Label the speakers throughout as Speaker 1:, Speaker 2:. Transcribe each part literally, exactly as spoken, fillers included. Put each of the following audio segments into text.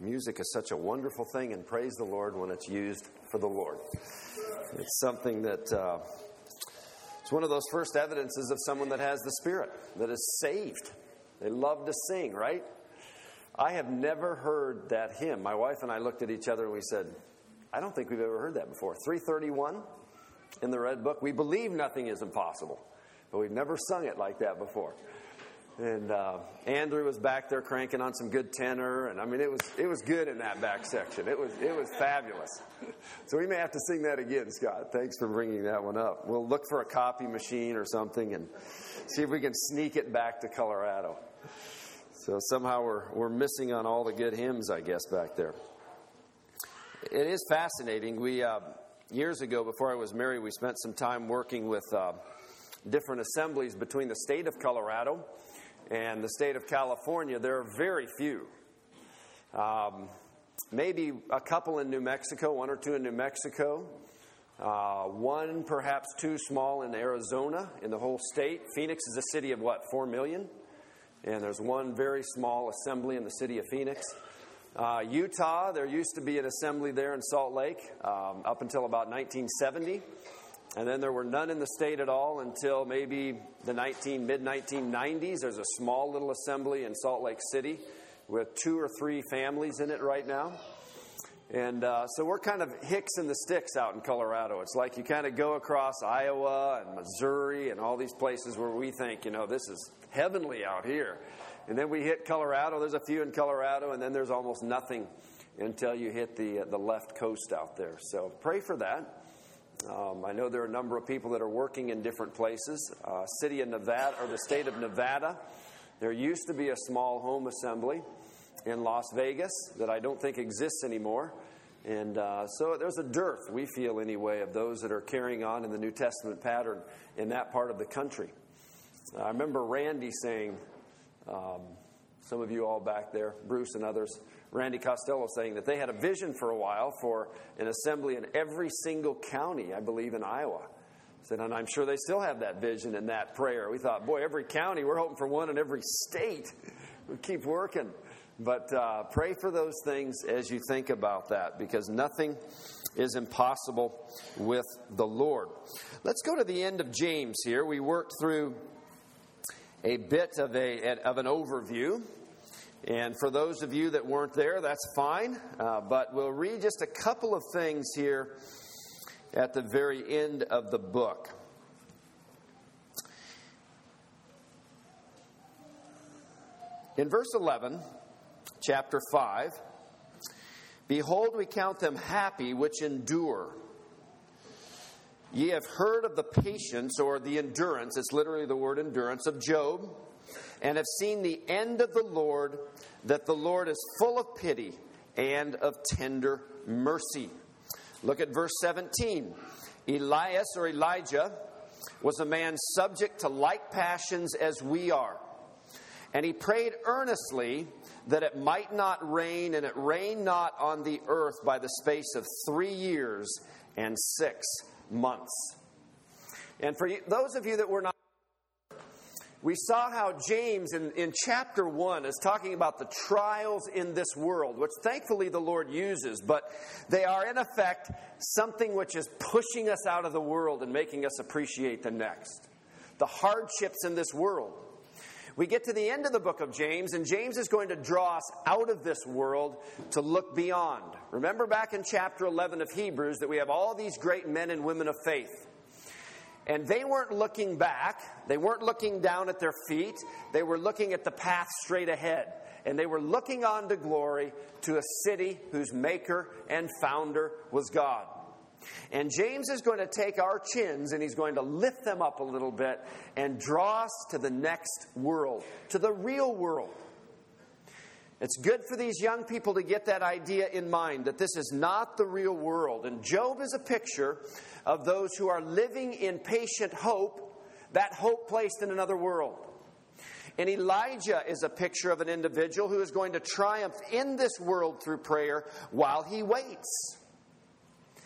Speaker 1: Music is such a wonderful thing, and praise the Lord when it's used for the Lord. It's something that, uh, it's one of those first evidences of someone that has the Spirit, that is saved. They love to sing, right? I have never heard that hymn. My wife and I looked at each other and we said, I don't think we've ever heard that before. three thirty-one in the Red Book. We believe nothing is impossible, but we've never sung it like that before. And uh, Andrew was back there cranking on some good tenor, and I mean it was it was good in that back section. It was it was fabulous. So we may have to sing that again, Scott. Thanks for bringing that one up. We'll look for a copy machine or something and see if we can sneak it back to Colorado. So somehow we're we're missing on all the good hymns, I guess, back there. It is fascinating. We uh, years ago, before I was married, we spent some time working with uh, different assemblies between the state of Colorado and the state of California. There are very few. Um, maybe a couple in New Mexico, one or two in New Mexico. Uh, one, perhaps two small in Arizona, in the whole state. Phoenix is a city of, what, four million? And there's one very small assembly in the city of Phoenix. Uh, Utah, there used to be an assembly there in Salt Lake um, up until about nineteen seventy. And then there were none in the state at all until maybe the nineteen, mid nineteen nineties. There's a small little assembly in Salt Lake City with two or three families in it right now. And uh, so we're kind of hicks in the sticks out in Colorado. It's like you kind of go across Iowa and Missouri and all these places where we think, you know, this is heavenly out here. And then we hit Colorado. There's a few in Colorado, and then there's almost nothing until you hit the, uh, the left coast out there. So pray for that. Um, I know there are a number of people that are working in different places. Uh, city of Nevada, or the state of Nevada, there used to be a small home assembly in Las Vegas that I don't think exists anymore. And uh, so there's a dearth, we feel anyway, of those that are carrying on in the New Testament pattern in that part of the country. Uh, I remember Randy saying, um, some of you all back there, Bruce and others, Randy Costello saying that they had a vision for a while for an assembly in every single county, I believe, in Iowa. I said, and I'm sure they still have that vision and that prayer. We thought, boy, every county, we're hoping for one in every state. We keep working. But uh, pray for those things as you think about that, because nothing is impossible with the Lord. Let's go to the end of James here. We worked through a bit of a of an overview. And for those of you that weren't there, that's fine. Uh, but we'll read just a couple of things here at the very end of the book. In verse eleven, chapter five, behold, we count them happy which endure. Ye have heard of the patience, or the endurance, it's literally the word endurance, of Job, and have seen the end of the Lord, that the Lord is full of pity and of tender mercy. Look at verse seventeen. Elias, or Elijah, was a man subject to like passions as we are. And he prayed earnestly that it might not rain, and it rained not on the earth by the space of three years and six months. And for you, those of you that were not, we saw how James in, in chapter one is talking about the trials in this world, which thankfully the Lord uses, but they are in effect something which is pushing us out of the world and making us appreciate the next. The hardships in this world. We get to the end of the book of James, and James is going to draw us out of this world to look beyond. Remember back in chapter eleven of Hebrews that we have all these great men and women of faith. And they weren't looking back. They weren't looking down at their feet. They were looking at the path straight ahead. And they were looking on to glory, to a city whose maker and founder was God. And James is going to take our chins and he's going to lift them up a little bit and draw us to the next world, to the real world. It's good for these young people to get that idea in mind, that this is not the real world. And Job is a picture of those who are living in patient hope, that hope placed in another world. And Elijah is a picture of an individual who is going to triumph in this world through prayer while he waits.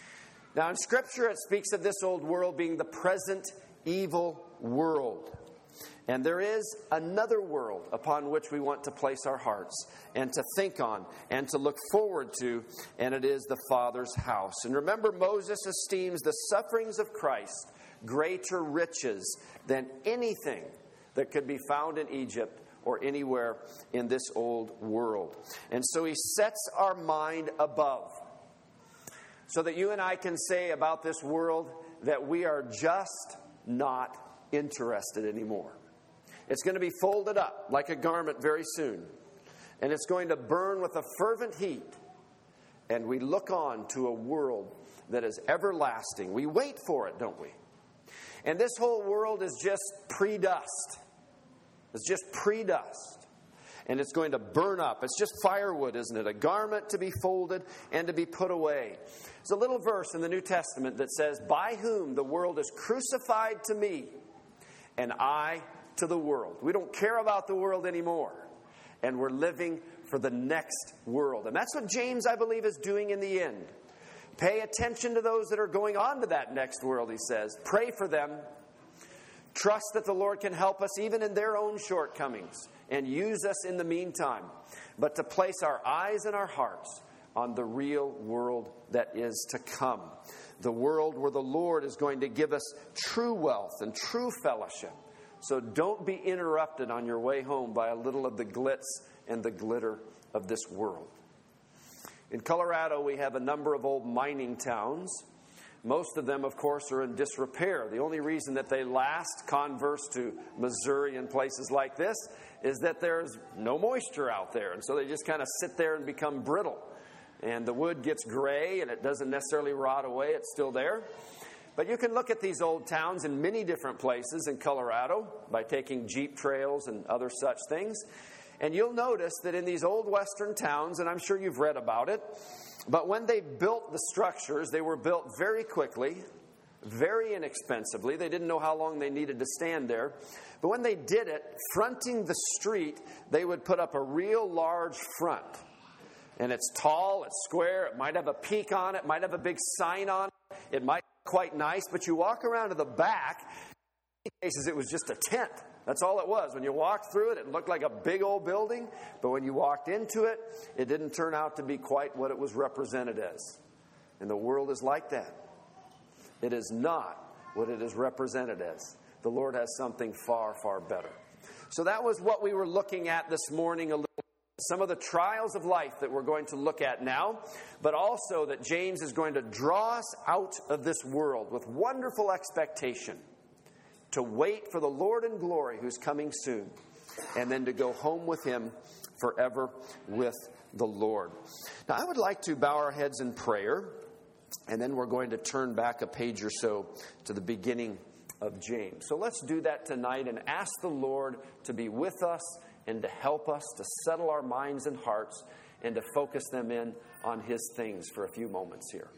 Speaker 1: Now in Scripture it speaks of this old world being the present evil world. And there is another world upon which we want to place our hearts and to think on and to look forward to, and it is the Father's house. And remember, Moses esteems the sufferings of Christ greater riches than anything that could be found in Egypt or anywhere in this old world. And so he sets our mind above, so that you and I can say about this world that we are just not interested anymore. It's going to be folded up like a garment very soon, and it's going to burn with a fervent heat, and we look on to a world that is everlasting. We wait for it, don't we? And this whole world is just pre-dust. It's just pre-dust. And it's going to burn up. It's just firewood, isn't it? A garment to be folded and to be put away. There's a little verse in the New Testament that says, "By whom the world is crucified to me, and I to the world." We don't care about the world anymore. And we're living for the next world. And that's what James, I believe, is doing in the end. Pay attention to those that are going on to that next world, he says. Pray for them. Trust that the Lord can help us even in their own shortcomings and use us in the meantime. But to place our eyes and our hearts on the real world that is to come. The world where the Lord is going to give us true wealth and true fellowship. So don't be interrupted on your way home by a little of the glitz and the glitter of this world. In Colorado, we have a number of old mining towns. Most of them, of course, are in disrepair. The only reason that they last, converse to Missouri and places like this, is that there's no moisture out there. And so they just kind of sit there and become brittle. And the wood gets gray, and it doesn't necessarily rot away. It's still there. But you can look at these old towns in many different places in Colorado by taking jeep trails and other such things. And you'll notice that in these old western towns, and I'm sure you've read about it, but when they built the structures, they were built very quickly, very inexpensively. They didn't know how long they needed to stand there. But when they did it, fronting the street, they would put up a real large front. And it's tall, it's square, it might have a peak on it, might have a big sign on it, it might be quite nice, but you walk around to the back, in many cases it was just a tent. That's all it was. When you walked through it, it looked like a big old building, but when you walked into it, it didn't turn out to be quite what it was represented as. And the world is like that. It is not what it is represented as. The Lord has something far, far better. So that was what we were looking at this morning a little. Some of the trials of life that we're going to look at now, but also that James is going to draw us out of this world with wonderful expectation to wait for the Lord in glory who's coming soon, and then to go home with him forever with the Lord. Now, I would like to bow our heads in prayer, and then we're going to turn back a page or so to the beginning of James. So let's do that tonight and ask the Lord to be with us and to help us to settle our minds and hearts and to focus them in on his things for a few moments here.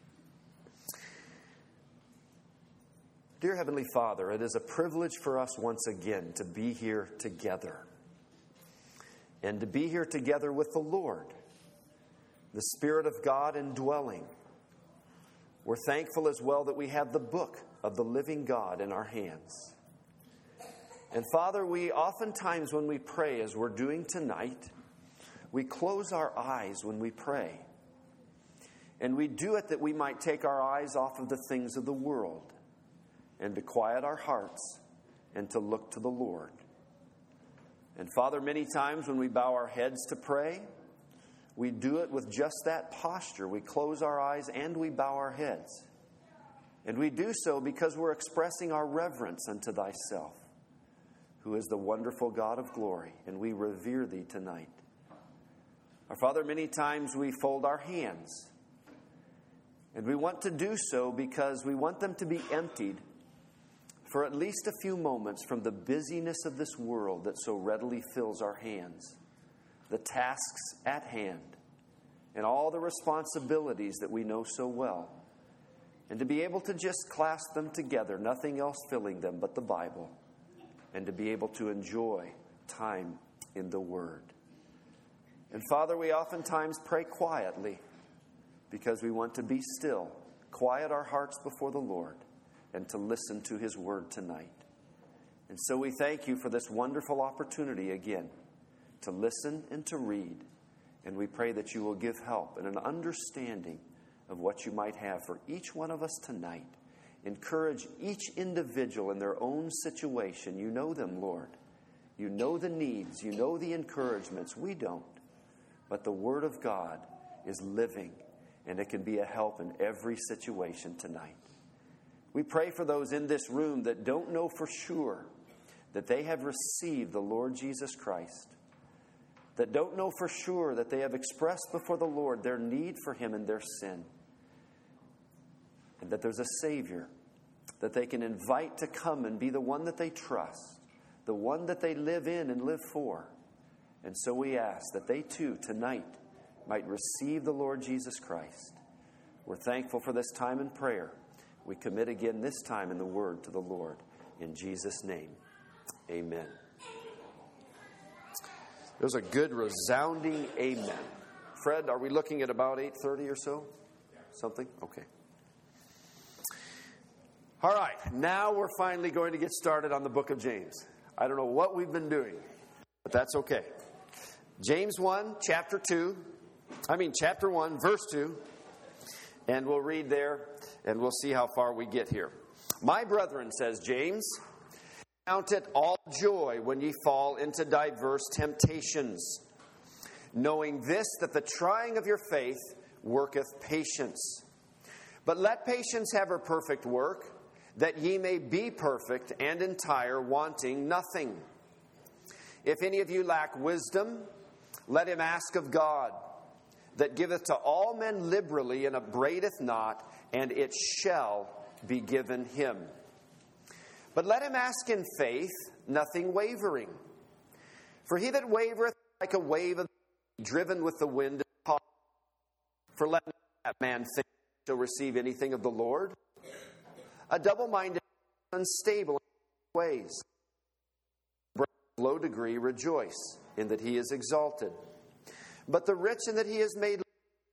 Speaker 1: Dear Heavenly Father, it is a privilege for us once again to be here together. And to be here together with the Lord, the Spirit of God indwelling. We're thankful as well that we have the book of the living God in our hands. And Father, we oftentimes when we pray, as we're doing tonight, we close our eyes when we pray. And we do it that we might take our eyes off of the things of the world and to quiet our hearts and to look to the Lord. And Father, many times when we bow our heads to pray, we do it with just that posture. We close our eyes and we bow our heads. And we do so because we're expressing our reverence unto thyself, who is the wonderful God of glory, and we revere thee tonight. Our Father, many times we fold our hands, and we want to do so because we want them to be emptied for at least a few moments from the busyness of this world that so readily fills our hands, the tasks at hand, and all the responsibilities that we know so well, and to be able to just clasp them together, nothing else filling them but the Bible, and to be able to enjoy time in the Word. And Father, we oftentimes pray quietly because we want to be still, quiet our hearts before the Lord, and to listen to His Word tonight. And so we thank you for this wonderful opportunity again to listen and to read. And we pray that you will give help and an understanding of what you might have for each one of us tonight. Encourage each individual in their own situation. You know them, Lord. You know the needs. You know the encouragements. We don't. But the Word of God is living, and it can be a help in every situation tonight. We pray for those in this room that don't know for sure that they have received the Lord Jesus Christ, that don't know for sure that they have expressed before the Lord their need for Him and their sin, and that there's a Savior that they can invite to come and be the one that they trust, the one that they live in and live for. And so we ask that they too tonight might receive the Lord Jesus Christ. We're thankful for this time in prayer. We commit again this time in the Word to the Lord. In Jesus' name, amen. There's a good resounding amen. Fred, are we looking at about eight thirty or so? Something? Okay. All right, now we're finally going to get started on the book of James. I don't know what we've been doing, but that's okay. James one, chapter two. I mean, chapter one, verse two. And we'll read there, and we'll see how far we get here. My brethren, says James, count it all joy when ye fall into diverse temptations, knowing this, that the trying of your faith worketh patience. But let patience have her perfect work, that ye may be perfect and entire, wanting nothing. If any of you lack wisdom, let him ask of God, that giveth to all men liberally and upbraideth not, and it shall be given him. But let him ask in faith, nothing wavering. For he that wavereth like a wave of the sea, driven with the wind and tossed. For let not that man think he shall receive anything of the Lord. A double-minded, unstable in ways. In low degree rejoice in that he is exalted. But the rich in that he is made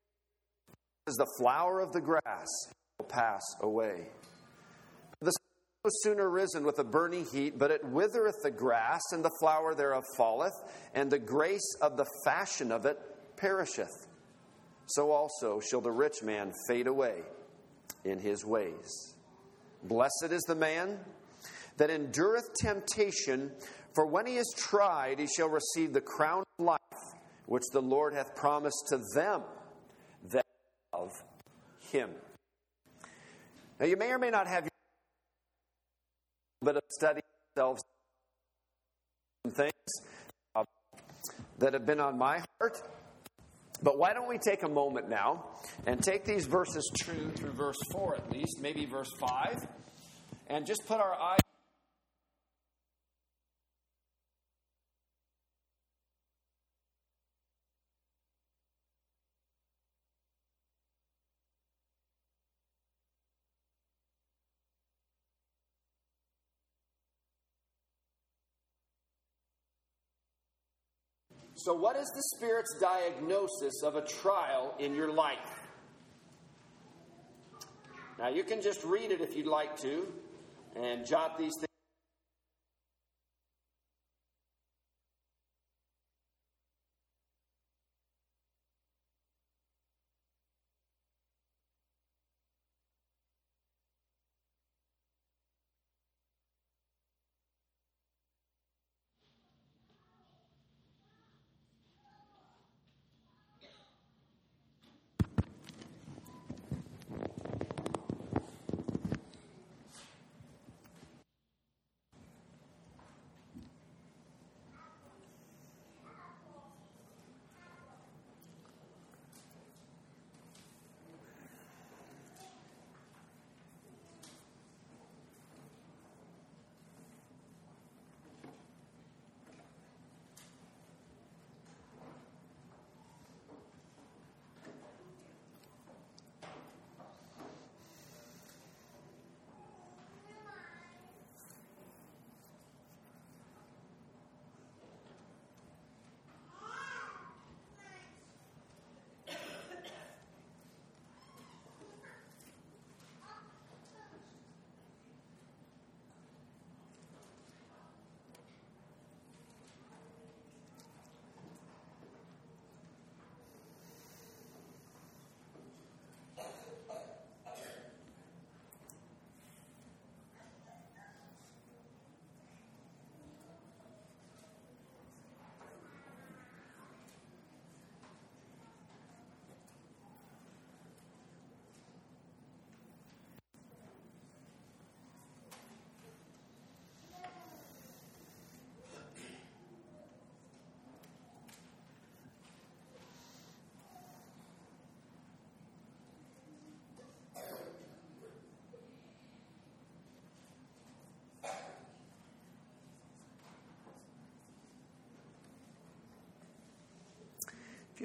Speaker 1: as the flower of the grass will pass away. The sun was sooner risen with a burning heat, but it withereth the grass, and the flower thereof falleth, and the grace of the fashion of it perisheth. So also shall the rich man fade away in his ways. Blessed is the man that endureth temptation, for when he is tried, he shall receive the crown of life, which the Lord hath promised to them that love him. Now, you may or may not have your bit of study yourselves some things uh, that have been on my heart. But why don't we take a moment now and take these verses two through verse four at least, maybe verse five, and just put our eyes. So what is the Spirit's diagnosis of a trial in your life? Now, you can just read it if you'd like to and jot these things.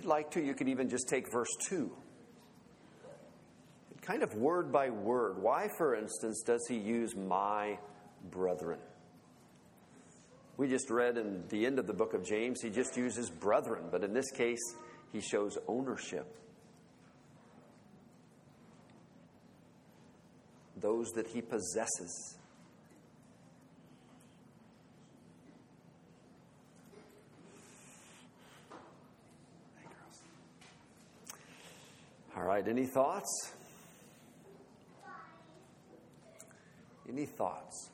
Speaker 1: you'd like to, you could even just take verse two. Kind of word by word. Why, for instance, does he use my brethren? We just read in the end of the book of James, he just uses brethren. But in this case, he shows ownership. Those that he possesses. All right, any thoughts? Any thoughts?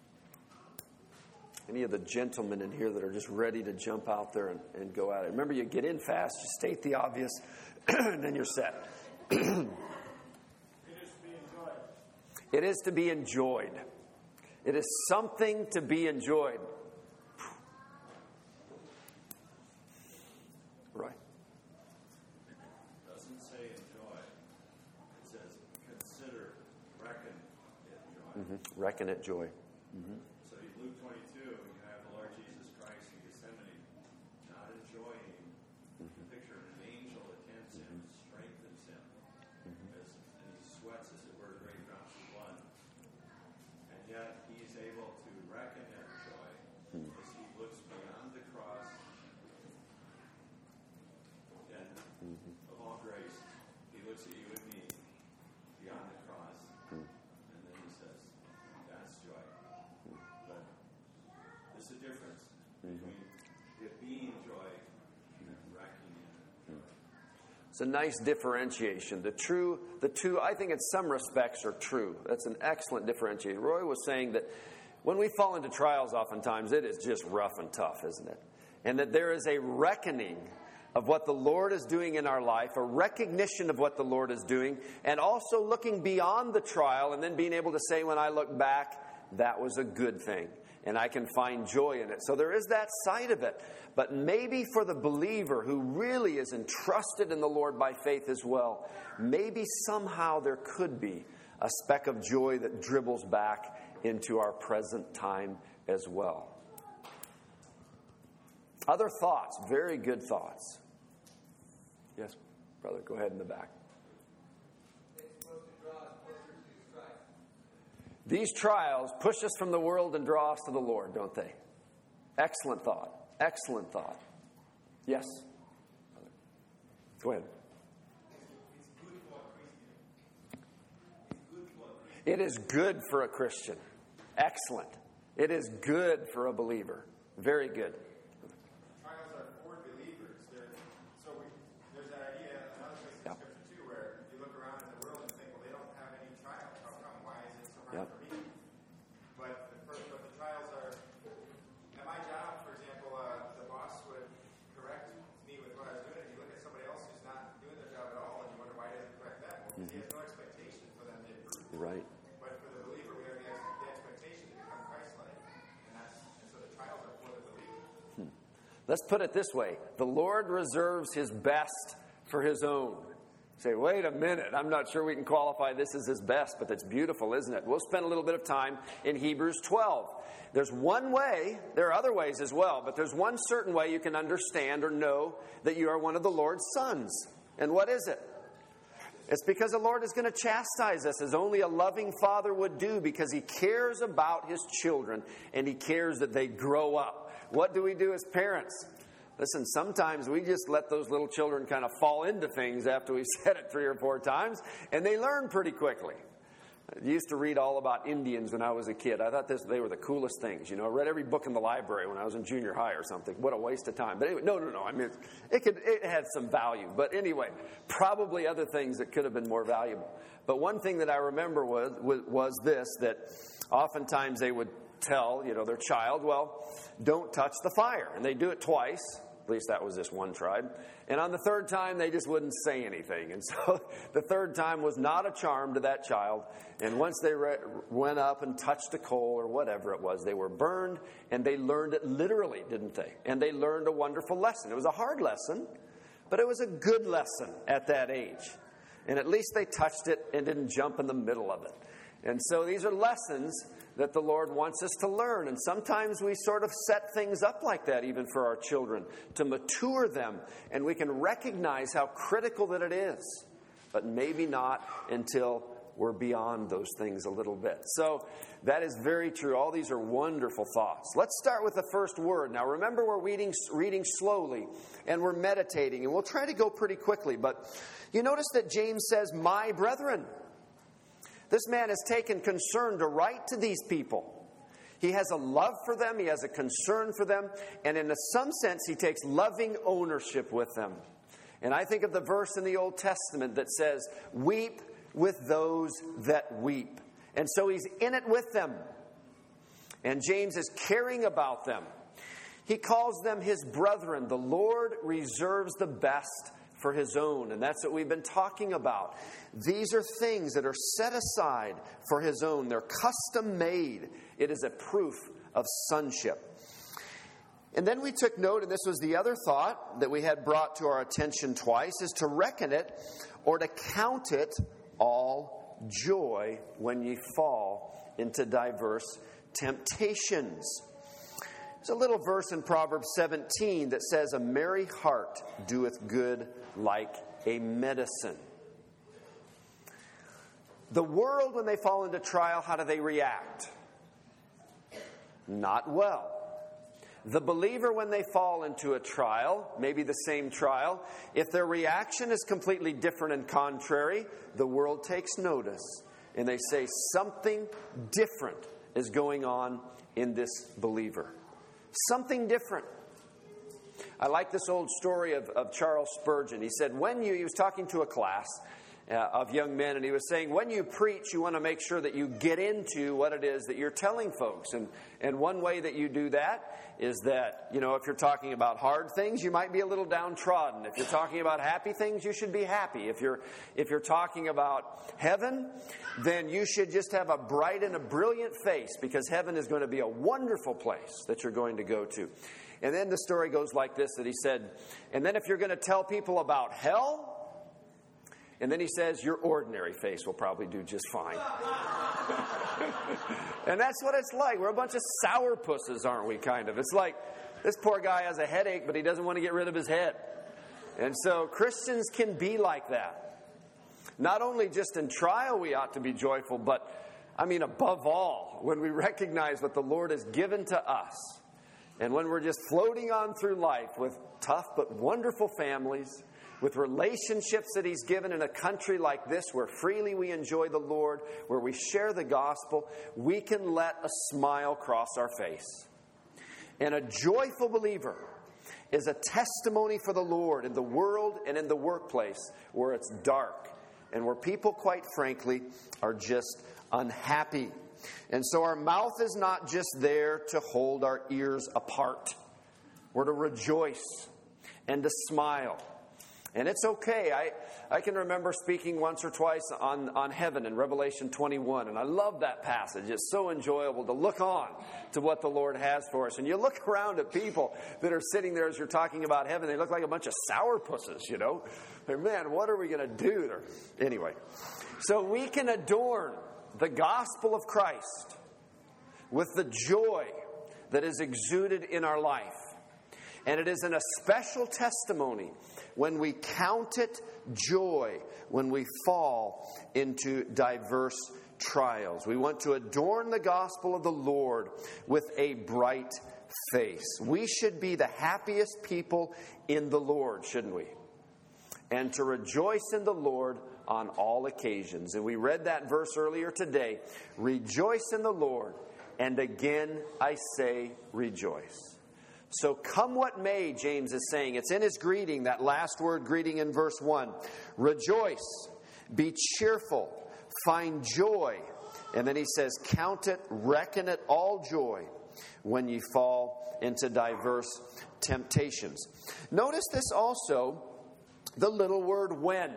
Speaker 1: Any of the gentlemen in here that are just ready to jump out there and, and go at it? Remember, you get in fast, you state the obvious, and then you're set. It is to be enjoyed. It is to be enjoyed. It is something to be enjoyed. Right.
Speaker 2: It doesn't say enjoy. It says consider, reckon it joy.
Speaker 1: Mm-hmm. Reckon it joy. Mm-hmm.
Speaker 2: So Luke twenty-two, you have the Lord Jesus Christ in Gethsemane, not enjoying mm-hmm. the picture of an angel attends him, mm-hmm. strengthens him, mm-hmm. as, and he sweats, as it were, great drops of blood. And yet he's able to reckon it joy mm-hmm. as he looks beyond the cross and mm-hmm. of all grace, he looks at you and me beyond the cross, mm-hmm. and then he says, that's joy. But there's a difference between it being joy and reckoning it.
Speaker 1: It's a nice differentiation. The true, the two, I think in some respects are true. That's an excellent differentiation. Roy was saying that when we fall into trials, oftentimes it is just rough and tough, isn't it? And that there is a reckoning of what the Lord is doing in our life, a recognition of what the Lord is doing, and also looking beyond the trial and then being able to say, when I look back, that was a good thing, and I can find joy in it. So there is that side of it. But maybe for the believer who really is entrusted in the Lord by faith as well, maybe somehow there could be a speck of joy that dribbles back into our present time as well. Other thoughts, very good thoughts. Yes, brother, go ahead in the back. These trials push us from the world and draw us to the Lord, don't they? Excellent thought. Excellent thought. Yes? Go ahead. It is good for a Christian. Excellent. It is good for a believer. Very good.
Speaker 3: Trials are for believers. They're, so we, there's that idea, another place in
Speaker 1: Yep.
Speaker 3: Scripture too, where you look around in the world and think, well, they don't have any trials. How come? Why is it so hard
Speaker 1: Yep.
Speaker 3: for me? But the, first, but the trials are, at my job, for example, uh, the boss would correct me with what I was doing, and you look at somebody else who's not doing their job at all, and you wonder why he doesn't correct that. Well, because mm-hmm. he has no expectation for them to improve.
Speaker 1: Right.
Speaker 3: But for the believer, we have the, ex- the expectation to become Christ-like, and that's and so the trials are for the believer.
Speaker 1: Hmm. Let's put it this way. The Lord reserves his best for his own. Say, wait a minute, I'm not sure we can qualify this as his best, but that's beautiful, isn't it? We'll spend a little bit of time in Hebrews twelve. There's one way, there are other ways as well, but there's one certain way you can understand or know that you are one of the Lord's sons. And what is it? It's because the Lord is going to chastise us as only a loving father would do, because he cares about his children and he cares that they grow up. What do we do as parents? Listen, sometimes we just let those little children kind of fall into things after we've said it three or four times, and they learn pretty quickly. I used to read all about Indians when I was a kid. I thought this, they were the coolest things. You know, I read every book in the library when I was in junior high or something. What a waste of time. But anyway, no, no, no. I mean, it could, it had some value. But anyway, probably other things that could have been more valuable. But one thing that I remember was, was, was this, that oftentimes they would tell, you know, their child, well, don't touch the fire. And they do it twice. At least that was this one tribe. And on the third time, they just wouldn't say anything. And so the third time was not a charm to that child. And once they re- went up and touched a coal or whatever it was, they were burned, and they learned it literally, didn't they? And they learned a wonderful lesson. It was a hard lesson, but it was a good lesson at that age. And at least they touched it and didn't jump in the middle of it. And so these are lessons that the Lord wants us to learn. And sometimes we sort of set things up like that even for our children, to mature them. And we can recognize how critical that it is. But maybe not until we're beyond those things a little bit. So that is very true. All these are wonderful thoughts. Let's start with the first word. Now remember, we're reading, reading slowly and we're meditating. And we'll try to go pretty quickly. But you notice that James says, my brethren. This man has taken concern to write to these people. He has a love for them. He has a concern for them. And in some sense, he takes loving ownership with them. And I think of the verse in the Old Testament that says, weep with those that weep. And so he's in it with them. And James is caring about them. He calls them his brethren. The Lord reserves the best for his own. And that's what we've been talking about. These are things that are set aside for his own. They're custom made. It is a proof of sonship. And then we took note, and this was the other thought that we had brought to our attention twice, is to reckon it or to count it all joy when ye fall into diverse temptations. There's a little verse in Proverbs seventeen that says, a merry heart doeth good like a medicine. The world, when they fall into trial, how do they react? Not well. The believer, when they fall into a trial, maybe the same trial, if their reaction is completely different and contrary, the world takes notice. And they say something different is going on in this believer. Something different. I like this old story of, of Charles Spurgeon. He said, when you, he was talking to a class uh, of young men, and he was saying, when you preach, you want to make sure that you get into what it is that you're telling folks. And, and one way that you do that is that, you know, if you're talking about hard things, you might be a little downtrodden. If you're talking about happy things, you should be happy. If you're if you're talking about heaven, then you should just have a bright and a brilliant face, because heaven is going to be a wonderful place that you're going to go to. And then the story goes like this, that he said, and then if you're going to tell people about hell, and then he says, your ordinary face will probably do just fine. And that's what it's like. We're a bunch of sourpusses, aren't we, kind of? It's like, this poor guy has a headache, but he doesn't want to get rid of his head. And so Christians can be like that. Not only just in trial we ought to be joyful, but, I mean, above all, when we recognize what the Lord has given to us, and when we're just floating on through life with tough but wonderful families, with relationships that he's given in a country like this where freely we enjoy the Lord, where we share the gospel, we can let a smile cross our face. And a joyful believer is a testimony for the Lord in the world and in the workplace where it's dark and where people, quite frankly, are just unhappy. And so our mouth is not just there to hold our ears apart. We're to rejoice and to smile. And it's okay. I, I can remember speaking once or twice on, on heaven in Revelation twenty-one. And I love that passage. It's so enjoyable to look on to what the Lord has for us. And you look around at people that are sitting there as you're talking about heaven. They look like a bunch of sourpusses, you know. They're, man, what are we going to do? They're, anyway, so we can adorn the gospel of Christ with the joy that is exuded in our life. And it is in a special testimony when we count it joy when we fall into diverse trials. We want to adorn the gospel of the Lord with a bright face. We should be the happiest people in the Lord, shouldn't we? And to rejoice in the Lord on all occasions. And we read that verse earlier today. Rejoice in the Lord, and again I say rejoice. So come what may, James is saying. It's in his greeting, that last word greeting in verse one. Rejoice, be cheerful, find joy. And then he says, count it, reckon it all joy when ye fall into diverse temptations. Notice this also, the little word when.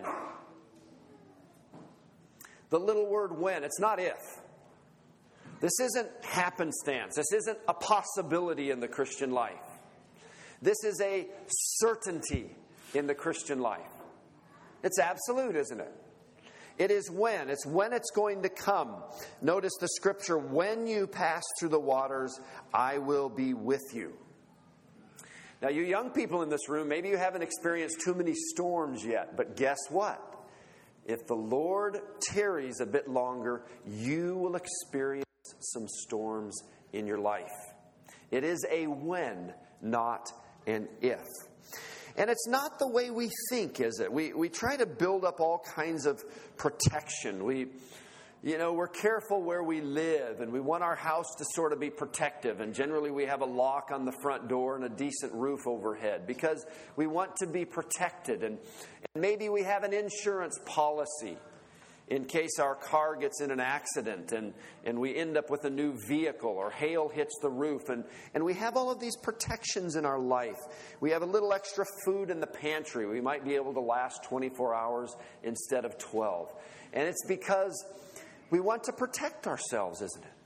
Speaker 1: The little word when. It's not if. This isn't happenstance. This isn't a possibility in the Christian life. This is a certainty in the Christian life. It's absolute, isn't it? It is when. It's when it's going to come. Notice the scripture, when you pass through the waters, I will be with you. Now, you young people in this room, maybe you haven't experienced too many storms yet, but guess what? If the Lord tarries a bit longer, you will experience some storms in your life. It is a when, not an if. And it's not the way we think, is it? We we try to build up all kinds of protection. We, you know, we're careful where we live, and we want our house to sort of be protective. And generally we have a lock on the front door and a decent roof overhead because we want to be protected. And, and maybe we have an insurance policy in case our car gets in an accident and, and we end up with a new vehicle or hail hits the roof. And, and we have all of these protections in our life. We have a little extra food in the pantry. We might be able to last twenty-four hours instead of twelve. And it's because we want to protect ourselves, isn't it?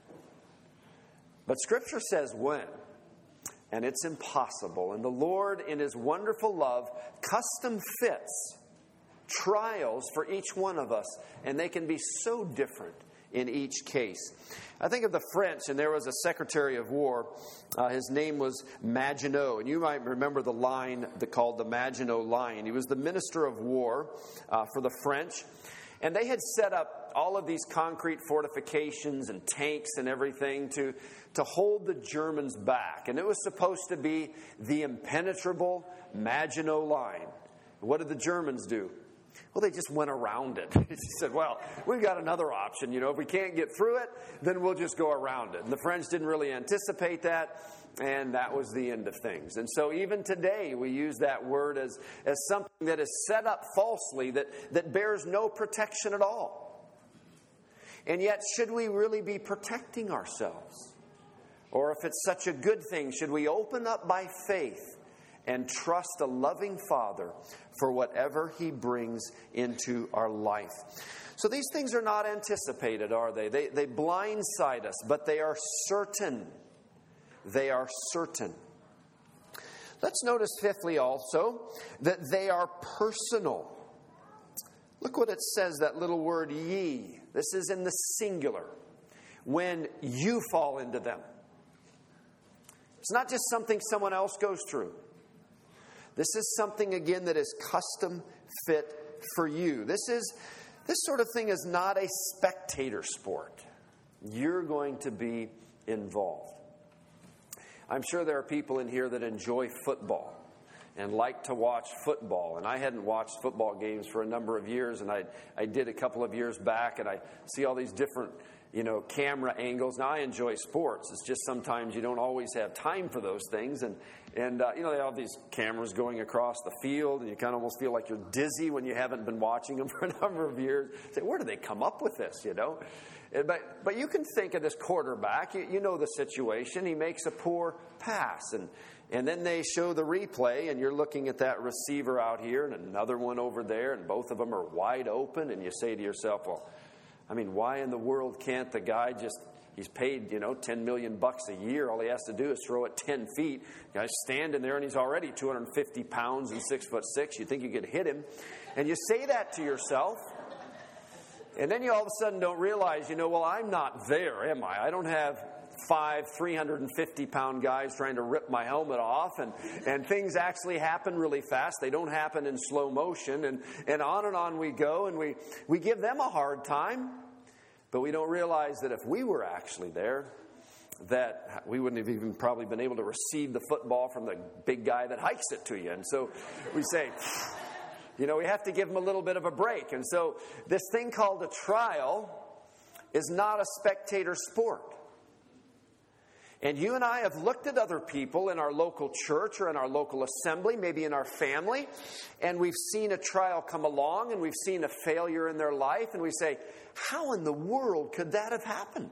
Speaker 1: But Scripture says when. And it's impossible. And the Lord, in His wonderful love, custom fits trials for each one of us, and they can be so different in each case. I think of the French, and there was a Secretary of War. Uh, his name was Maginot, and you might remember the line that called the Maginot Line. He was the Minister of War uh, for the French, and they had set up all of these concrete fortifications and tanks and everything to, to hold the Germans back, and it was supposed to be the impenetrable Maginot Line. What did the Germans do? Well, they just went around it. He said, well, we've got another option. You know, if we can't get through it, then we'll just go around it. And the French didn't really anticipate that, and that was the end of things. And so even today, we use that word as, as something that is set up falsely, that, that bears no protection at all. And yet, should we really be protecting ourselves? Or if it's such a good thing, should we open up by faith and trust a loving Father for whatever He brings into our life? So these things are not anticipated, are they? They, they blindside us, but they are certain. They are certain. Let's notice fifthly also that they are personal. Look what it says, that little word ye. This is in the singular. When you fall into them. It's not just something someone else goes through. This is something, again, that is custom fit for you. This is this sort of thing is not a spectator sport. You're going to be involved. I'm sure there are people in here that enjoy football and like to watch football. And I hadn't watched football games for a number of years, and I I did a couple of years back, and I see all these different, you know, camera angles. Now, I enjoy sports. It's just sometimes you don't always have time for those things. And, and uh, you know, they have these cameras going across the field, and you kind of almost feel like you're dizzy when you haven't been watching them for a number of years. You say, where do they come up with this, you know? But, but you can think of this quarterback. You, you know the situation. He makes a poor pass, and, and then they show the replay, and you're looking at that receiver out here and another one over there, and both of them are wide open, and you say to yourself, well, I mean, why in the world can't the guy just, he's paid, you know, ten million bucks a year. All he has to do is throw it ten feet. The guy's standing there, and he's already two hundred fifty pounds and six foot six. You think you could hit him. And you say that to yourself. And then you all of a sudden don't realize, you know, well, I'm not there, am I? I don't have five three hundred fifty pound guys trying to rip my helmet off, and, and things actually happen really fast. They don't happen in slow motion, and, and on and on we go, and we, we give them a hard time, but we don't realize that if we were actually there, that we wouldn't have even probably been able to receive the football from the big guy that hikes it to you. And so we say, you know, we have to give them a little bit of a break. And so this thing called a trial is not a spectator sport. And you and I have looked at other people in our local church or in our local assembly, maybe in our family, and we've seen a trial come along, and we've seen a failure in their life, and we say, how in the world could that have happened?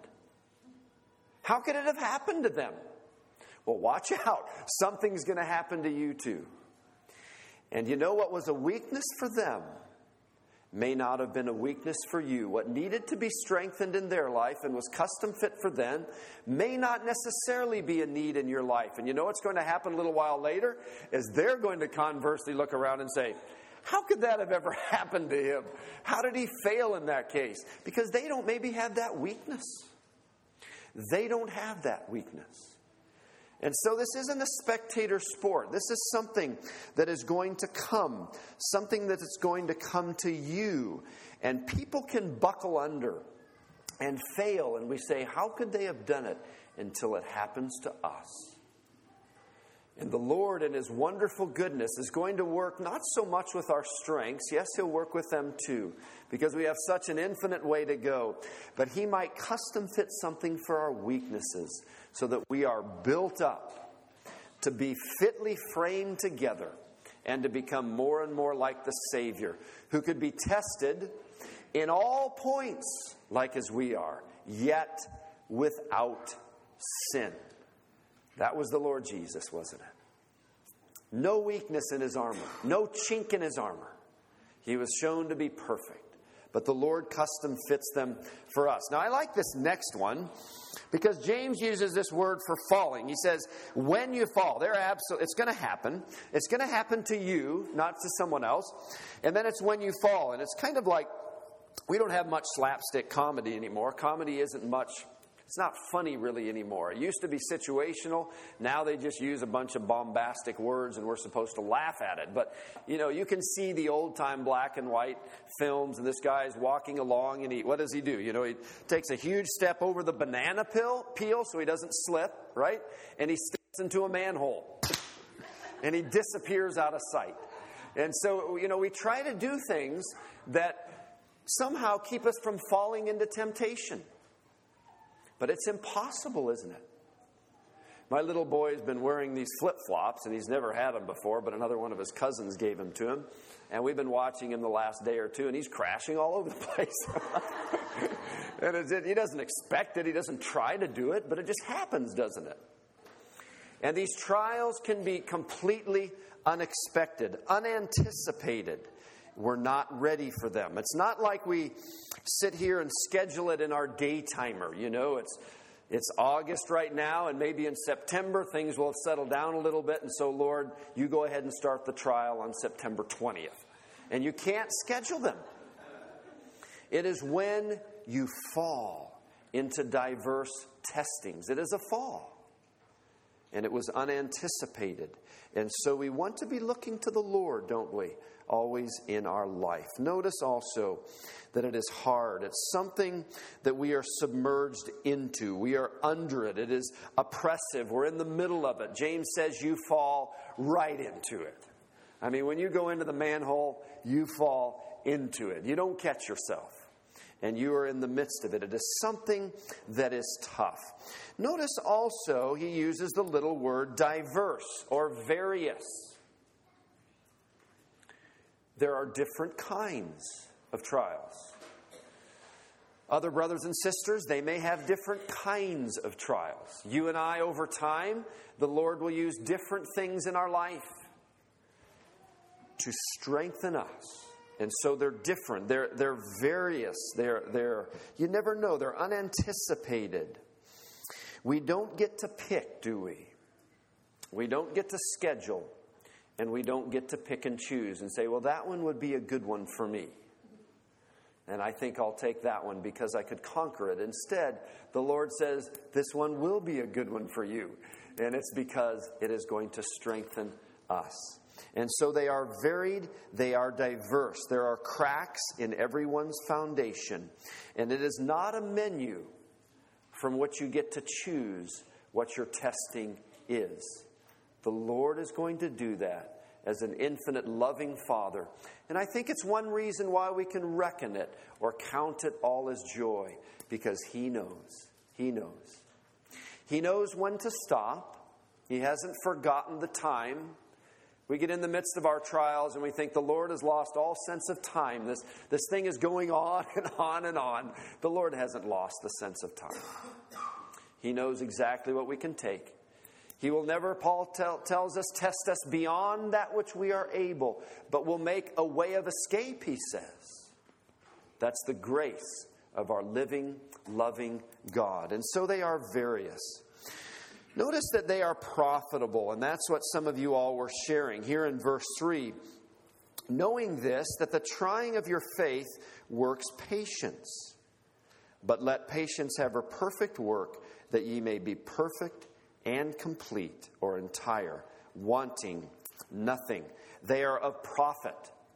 Speaker 1: How could it have happened to them? Well, watch out. Something's going to happen to you too. And you know what was a weakness for them may not have been a weakness for you. What needed to be strengthened in their life and was custom fit for them may not necessarily be a need in your life. And you know what's going to happen a little while later is they're going to conversely look around and say, How could that have ever happened to him? How did he fail in that case? Because they don't maybe have that weakness. They don't have that weakness. And so this isn't a spectator sport. This is something that is going to come, something that is going to come to you. And people can buckle under and fail, and we say, how could they have done it? Until it happens to us. And the Lord, in His wonderful goodness, is going to work not so much with our strengths. Yes, He'll work with them too, because we have such an infinite way to go. But He might custom fit something for our weaknesses, so that we are built up to be fitly framed together and to become more and more like the Savior, who could be tested in all points like as we are, yet without sin. That was the Lord Jesus, wasn't it? No weakness in His armor, no chink in His armor. He was shown to be perfect, but the Lord custom fits them for us. Now, I like this next one because James uses this word for falling. He says, when you fall, they're absolutely, it's going to happen. It's going to happen to you, not to someone else. And then it's when you fall. And it's kind of like, we don't have much slapstick comedy anymore. Comedy isn't much. It's not funny really anymore. It used to be situational. Now they just use a bunch of bombastic words and we're supposed to laugh at it. But, you know, you can see the old-time black and white films and this guy's walking along and he, what does he do? You know, he takes a huge step over the banana peel, peel so he doesn't slip, right? And he steps into a manhole. And he disappears out of sight. And so, you know, we try to do things that somehow keep us from falling into temptation. But it's impossible, isn't it? My little boy's been wearing these flip-flops, and he's never had them before, but another one of his cousins gave them to him. And we've been watching him the last day or two, and he's crashing all over the place. And it's, it, he doesn't expect it. He doesn't try to do it, but it just happens, doesn't it? And these trials can be completely unexpected, unanticipated. We're not ready for them. It's not like we sit here and schedule it in our day timer. You know, it's it's August right now, and maybe in September things will have settled down a little bit. And so, Lord, you go ahead and start the trial on September twentieth. And you can't schedule them. It is when you fall into diverse testings. It is a fall. And it was unanticipated. And so we want to be looking to the Lord, don't we? Always in our life. Notice also that it is hard. It's something that we are submerged into. We are under it. It is oppressive. We're in the middle of it. James says you fall right into it. I mean, when you go into the manhole, you fall into it. You don't catch yourself. And you are in the midst of it. It is something that is tough. Notice also he uses the little word diverse or various. There are different kinds of trials. Other brothers and sisters, they may have different kinds of trials. You and I, over time, the Lord will use different things in our life to strengthen us. And so they're different. They're they're various. They're they're you never know. They're unanticipated. We don't get to pick, do we? We don't get to schedule. And we don't get to pick and choose and say, well, that one would be a good one for me. And I think I'll take that one because I could conquer it. Instead, the Lord says, this one will be a good one for you. And it's because it is going to strengthen us. And so they are varied, they are diverse. There are cracks in everyone's foundation. And it is not a menu from which you get to choose what your testing is. The Lord is going to do that as an infinite loving Father. And I think it's one reason why we can reckon it or count it all as joy, because He knows. He knows. He knows when to stop. He hasn't forgotten the time. We get in the midst of our trials and we think the Lord has lost all sense of time. This, this thing is going on and on and on. The Lord hasn't lost the sense of time. He knows exactly what we can take. He will never, Paul tell, tells us, test us beyond that which we are able, but will make a way of escape, he says. That's the grace of our living, loving God. And so they are various. Notice that they are profitable, and that's what some of you all were sharing. Here in verse three, knowing this, that the trying of your faith works patience. But let patience have her perfect work, that ye may be perfect and complete, or entire, wanting nothing. They are of profit.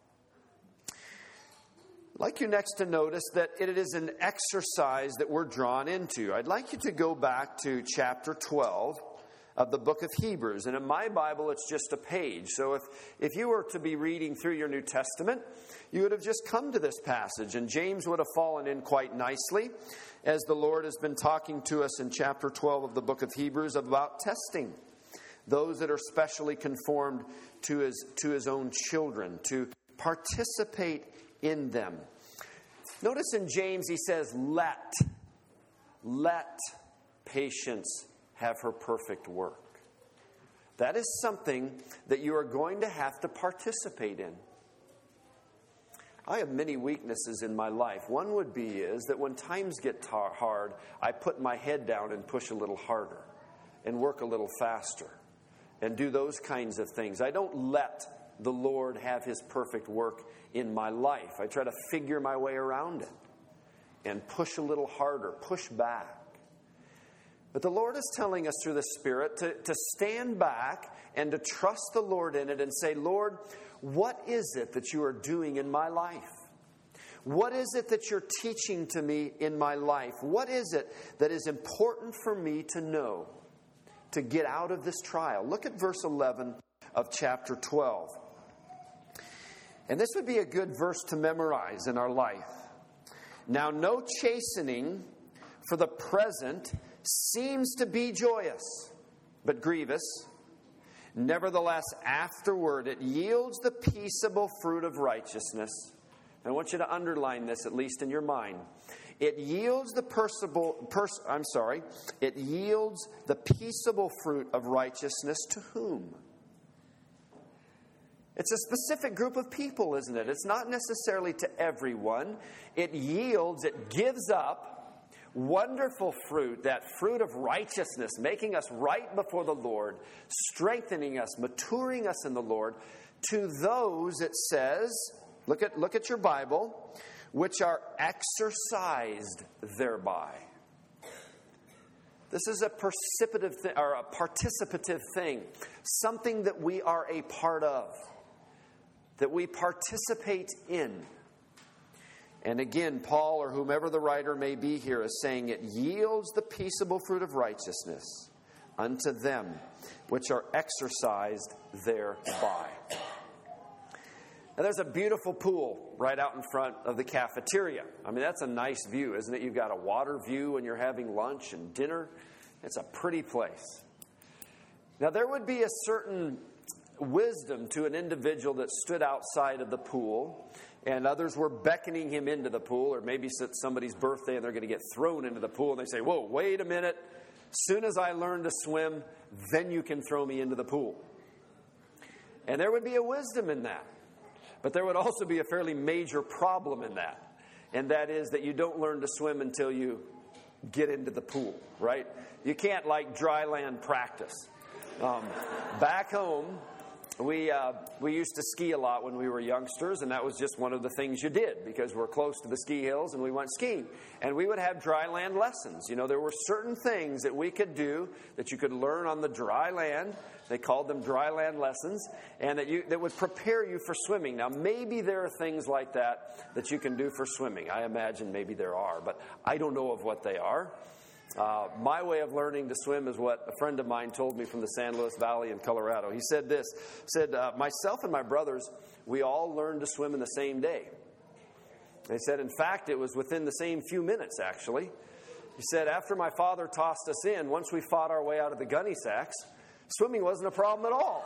Speaker 1: I'd like you next to notice that it is an exercise that we're drawn into. I'd like you to go back to chapter twelve of the book of Hebrews. And in my Bible, it's just a page. So if, if you were to be reading through your New Testament, you would have just come to this passage. And James would have fallen in quite nicely, as the Lord has been talking to us in chapter twelve of the book of Hebrews about testing those that are specially conformed to his, to his own children, to participate in them. Notice in James he says, let, let patience have her perfect work. That is something that you are going to have to participate in. I have many weaknesses in my life. One would be is that when times get tar- hard, I put my head down and push a little harder and work a little faster and do those kinds of things. I don't let the Lord have his perfect work in my life. I try to figure my way around it and push a little harder, push back. But the Lord is telling us through the Spirit to, to stand back and to trust the Lord in it and say, Lord, what is it that you are doing in my life? What is it that you're teaching to me in my life? What is it that is important for me to know to get out of this trial? Look at verse eleven of chapter twelve. And this would be a good verse to memorize in our life. Now, no chastening for the present seems to be joyous, but grievous. Nevertheless, afterward it yields the peaceable fruit of righteousness. And I want you to underline this, at least in your mind. It yields the percival, pers- I'm sorry, it yields the peaceable fruit of righteousness to whom? It's a specific group of people, isn't it? It's not necessarily to everyone. It yields, it gives up wonderful fruit, that fruit of righteousness, making us right before the Lord, strengthening us, maturing us in the Lord, to those, it says, look at, look at your Bible, which are exercised thereby. This is a participative thing, or a participative thing, something that we are a part of, that we participate in. And again, Paul, or whomever the writer may be here, is saying it yields the peaceable fruit of righteousness unto them which are exercised thereby. Now, there's a beautiful pool right out in front of the cafeteria. I mean, that's a nice view, isn't it? You've got a water view when you're having lunch and dinner. It's a pretty place. Now, there would be a certain wisdom to an individual that stood outside of the pool, and others were beckoning him into the pool, or maybe it's somebody's birthday and they're going to get thrown into the pool, and they say, whoa, wait a minute. As soon as I learn to swim, then you can throw me into the pool. And there would be a wisdom in that. But there would also be a fairly major problem in that. And that is that you don't learn to swim until you get into the pool, right? You can't like dry land practice. Um, back home, We uh, we used to ski a lot when we were youngsters, and that was just one of the things you did because we're close to the ski hills and we went skiing. And we would have dry land lessons. You know, there were certain things that we could do that you could learn on the dry land. They called them dry land lessons, and that you that would prepare you for swimming. Now, maybe there are things like that that you can do for swimming. I imagine maybe there are, but I don't know of what they are. Uh, my way of learning to swim is what a friend of mine told me from the San Luis Valley in Colorado. He said this, said, uh, myself and my brothers, we all learned to swim in the same day. They said, in fact, it was within the same few minutes, actually. He said, after my father tossed us in, once we fought our way out of the gunny sacks, swimming wasn't a problem at all.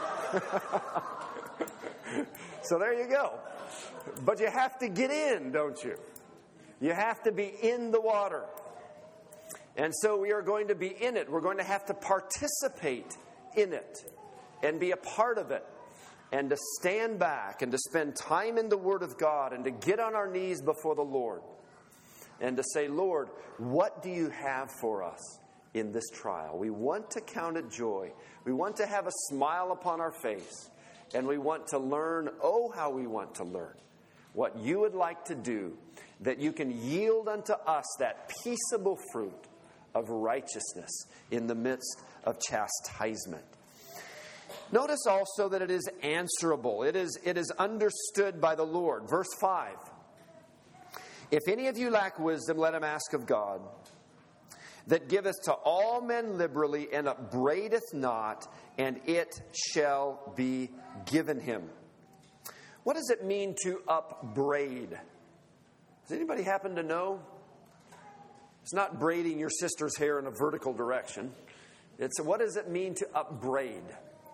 Speaker 1: So there you go. But you have to get in, don't you? You have to be in the water. And so we are going to be in it. We're going to have to participate in it and be a part of it and to stand back and to spend time in the Word of God and to get on our knees before the Lord and to say, Lord, what do you have for us in this trial? We want to count it joy. We want to have a smile upon our face and we want to learn, oh, how we want to learn what you would like to do, that you can yield unto us that peaceable fruit of righteousness in the midst of chastisement. Notice also that it is answerable. It is, it is understood by the Lord. Verse five. If any of you lack wisdom, let him ask of God, that giveth to all men liberally and upbraideth not, and it shall be given him. What does it mean to upbraid? Does anybody happen to know? It's not braiding your sister's hair in a vertical direction. It's what does it mean to upbraid?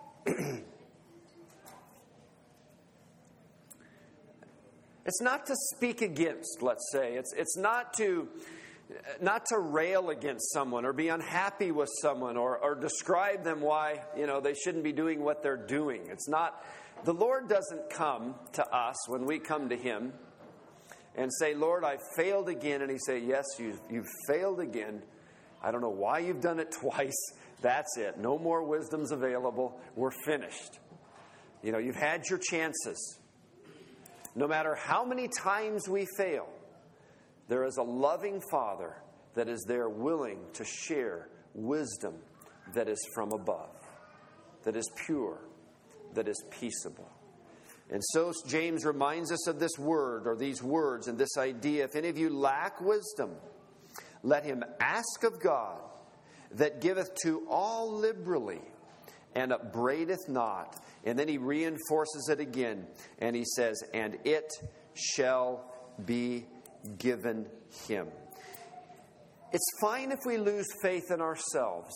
Speaker 1: It's not to speak against, let's say. It's it's not to not to rail against someone or be unhappy with someone or, or describe them why, you know, they shouldn't be doing what they're doing. It's not, the Lord doesn't come to us when we come to him and say, Lord, I failed again. And he say, yes, you've, you've failed again. I don't know why you've done it twice. That's it. No more wisdom's available. We're finished. You know, you've had your chances. No matter how many times we fail, there is a loving Father that is there willing to share wisdom that is from above, that is pure, that is peaceable. And so James reminds us of this word, or these words, and this idea. If any of you lack wisdom, let him ask of God, that giveth to all liberally, and upbraideth not. And then he reinforces it again, and he says, and it shall be given him. It's fine if we lose faith in ourselves.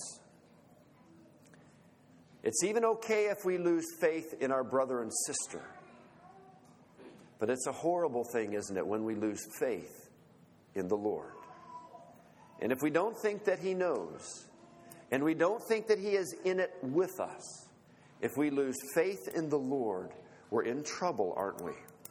Speaker 1: It's even okay if we lose faith in our brother and sister. But it's a horrible thing, isn't it, when we lose faith in the Lord. And if we don't think that he knows, and we don't think that he is in it with us, if we lose faith in the Lord, we're in trouble, aren't we?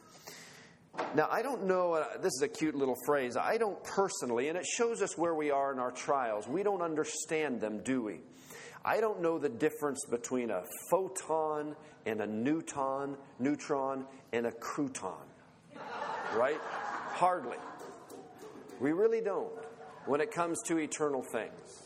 Speaker 1: Now, I don't know, uh, this is a cute little phrase. I don't personally, and it shows us where we are in our trials. We don't understand them, do we? I don't know the difference between a photon and a neutron, neutron and a crouton. Right? Hardly. We really don't when it comes to eternal things.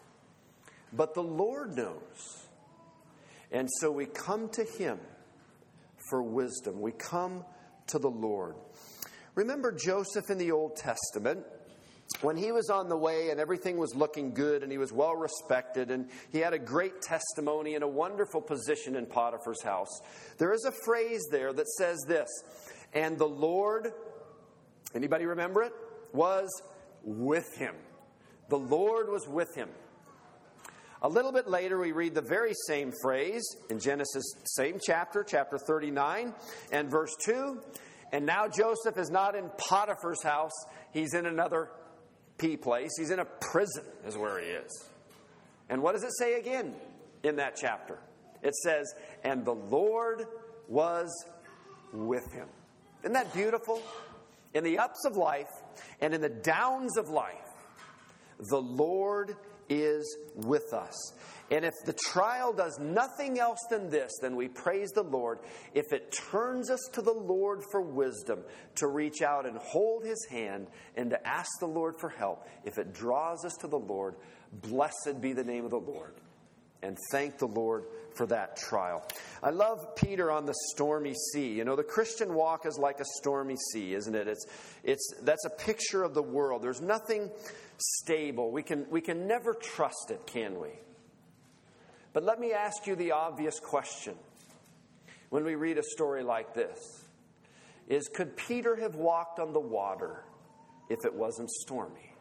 Speaker 1: But the Lord knows. And so we come to him for wisdom. We come to the Lord. Remember Joseph in the Old Testament, when he was on the way and everything was looking good and he was well respected and he had a great testimony and a wonderful position in Potiphar's house. There is a phrase there that says this, and the Lord, anybody remember it? Was with him. The Lord was with him. A little bit later, we read the very same phrase in Genesis, same chapter, chapter thirty-nine, and verse two. And now Joseph is not in Potiphar's house. He's in another P place. He's in a prison is where he is. And what does it say again in that chapter? It says, and the Lord was with him. Isn't that beautiful? In the ups of life and in the downs of life, the Lord is with us. And if the trial does nothing else than this, then we praise the Lord. If it turns us to the Lord for wisdom, to reach out and hold his hand and to ask the Lord for help, if it draws us to the Lord, blessed be the name of the Lord. And thank the Lord for that trial. I love Peter on the stormy sea. You know, the Christian walk is like a stormy sea, isn't it? It's, it's, that's a picture of the world. There's nothing stable. We can, we can never trust it, can we? But let me ask you the obvious question when we read a story like this. Is, could Peter have walked on the water if it wasn't stormy?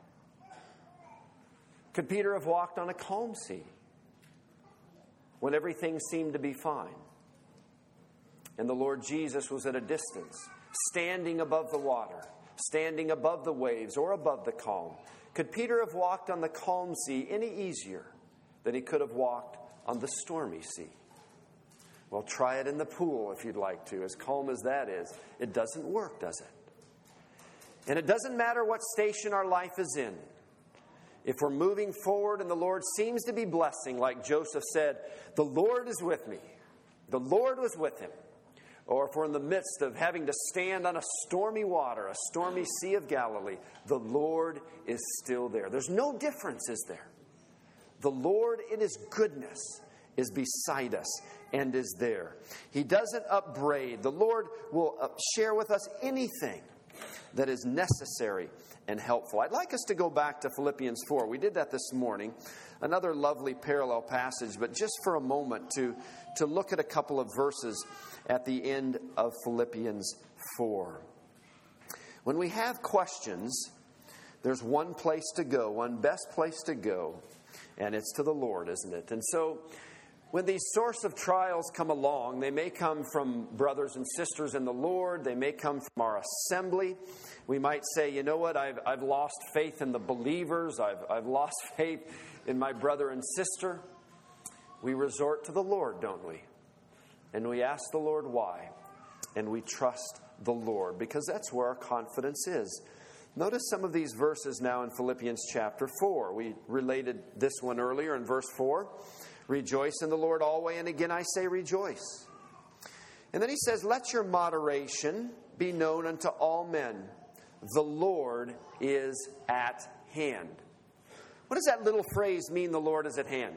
Speaker 1: Could Peter have walked on a calm sea when everything seemed to be fine? And the Lord Jesus was at a distance, standing above the water, standing above the waves or above the calm. Could Peter have walked on the calm sea any easier than he could have walked on the stormy sea? Well, try it in the pool if you'd like to. As calm as that is, it doesn't work, does it? And it doesn't matter what station our life is in. If we're moving forward and the Lord seems to be blessing, like Joseph said, the Lord is with me. the Lord was with him, or if we're in the midst of having to stand on a stormy water, a stormy Sea of Galilee, the Lord is still there. There's no difference, is there? The Lord in His goodness is beside us and is there. He doesn't upbraid. The Lord will share with us anything that is necessary and helpful. I'd like us to go back to Philippians four. We did that this morning. Another lovely parallel passage, but just for a moment to, to look at a couple of verses at the end of Philippians four. When we have questions, there's one place to go, one best place to go, and it's to the Lord, isn't it? And so when these source of trials come along, they may come from brothers and sisters in the Lord. They may come from our assembly. We might say, you know what, I've, I've lost faith in the believers. I've, I've lost faith in my brother and sister. We resort to the Lord, don't we? And we ask the Lord why. And we trust the Lord, because that's where our confidence is. Notice some of these verses now in Philippians chapter four. We related this one earlier in verse four. Rejoice in the Lord always, and again I say rejoice. And then he says, let your moderation be known unto all men. The Lord is at hand. What does that little phrase mean, the Lord is at hand?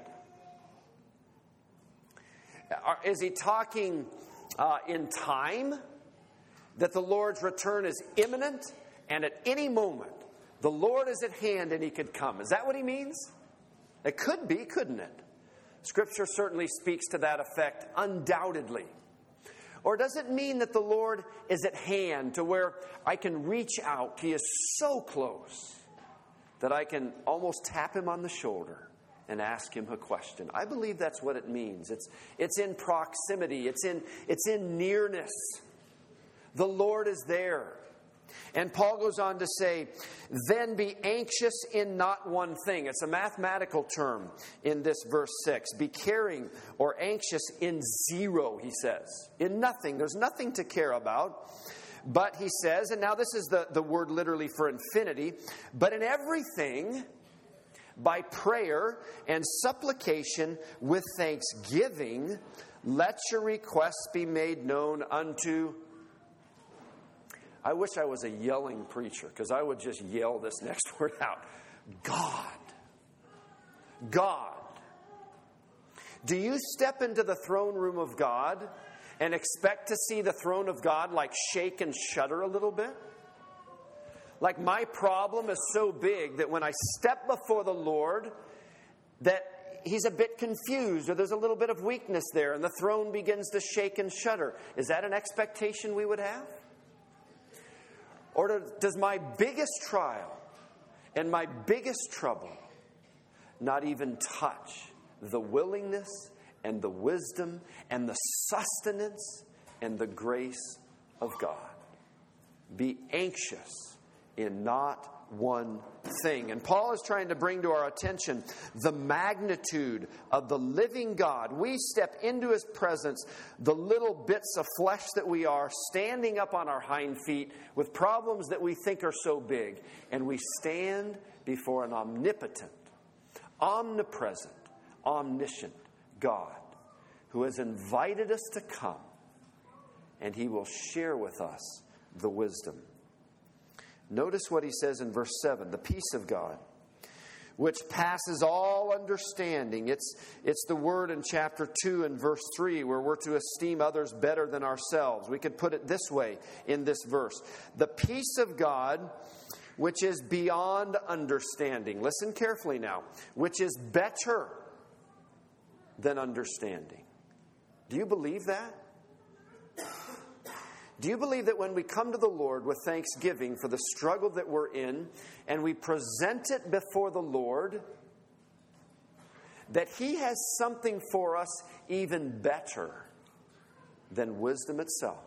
Speaker 1: Is he talking uh, in time? That the Lord's return is imminent, and at any moment, the Lord is at hand and he could come. Is that what he means? It could be, couldn't it? Scripture certainly speaks to that effect, undoubtedly. Or does it mean that the Lord is at hand to where I can reach out? He is so close that I can almost tap him on the shoulder and ask him a question. I believe that's what it means. It's, it's in proximity. It's in, it's in nearness. The Lord is there. And Paul goes on to say, then be anxious in not one thing. It's a mathematical term in this verse six. Be caring or anxious in zero, he says. In nothing. There's nothing to care about. But he says, and now this is the, the word literally for infinity, but in everything, by prayer and supplication with thanksgiving, let your requests be made known unto I wish I was a yelling preacher, because I would just yell this next word out. God. God. Do you step into the throne room of God and expect to see the throne of God like shake and shudder a little bit? Like my problem is so big that when I step before the Lord, that he's a bit confused or there's a little bit of weakness there and the throne begins to shake and shudder. Is that an expectation we would have? Or does my biggest trial and my biggest trouble not even touch the willingness and the wisdom and the sustenance and the grace of God? Be anxious in not one thing. And Paul is trying to bring to our attention the magnitude of the living God. We step into his presence, the little bits of flesh that we are, standing up on our hind feet with problems that we think are so big. And we stand before an omnipotent, omnipresent, omniscient God who has invited us to come, and he will share with us the wisdom. Notice what he says in verse seven, the peace of God, which passes all understanding. It's, it's the word in chapter two and verse three where we're to esteem others better than ourselves. We could put it this way in this verse. The peace of God, which is beyond understanding. Listen carefully now. Which is better than understanding. Do you believe that? Do you believe that when we come to the Lord with thanksgiving for the struggle that we're in, and we present it before the Lord, that he has something for us even better than wisdom itself?